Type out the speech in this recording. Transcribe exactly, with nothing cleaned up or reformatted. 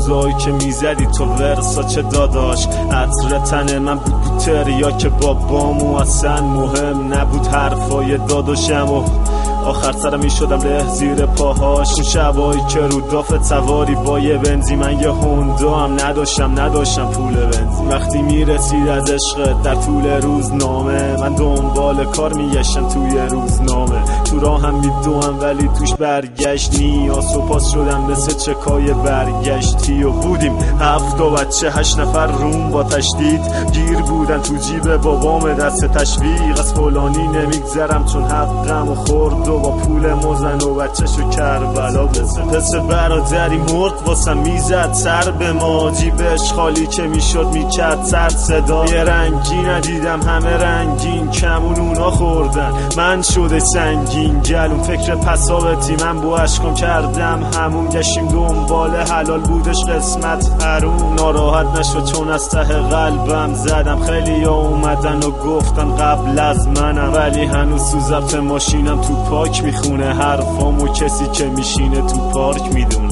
لحظه‌ای که میزدی تو ورساچه داداش، عطر تن من بود تو تریا که بابامو اصلا مهم نبود حرفای داداشم و آخر سرم می شدم له زیر پاهاش. اون شبایی که رو دافت سواری با یه بنزی، من یه هوندا هم نداشتم نداشتم پول بنزی. وقتی میرسید از عشقت در طول روزنامه، من دنبال کار میگشتم توی روزنامه. تو راه هم میدوم ولی توش برگشت نیاز و پاس شدم مثل چکای برگشتی. و بودیم هفت و بچه هشت نفر روم با تشدید، گیر بودن تو جیب بابام دست تشویق. از فلانی نمیگذرم چون حقم و خورد و با پول مزن و بچه‌شو کربلا بزن. پس برادری مرد واسم میزد سر به ما، جیبش خالی که میشد میکرد سر صدا. یه رنگی ندیدم همه رنگین، کمون اونا خوردن من شده سنگین گلون. فکر پسابتی من با عشقم کردم همون، گشیم دنبال حلال بودش قسمت حروم. ناراحت نشد چون از ته قلبم زدم، خیلی ها اومدن و گفتن قبل از منم، ولی هنوز تو ضبط ماشینم تو پاک میخونه حرفامو کسی که میشینه تو پارک میدونه.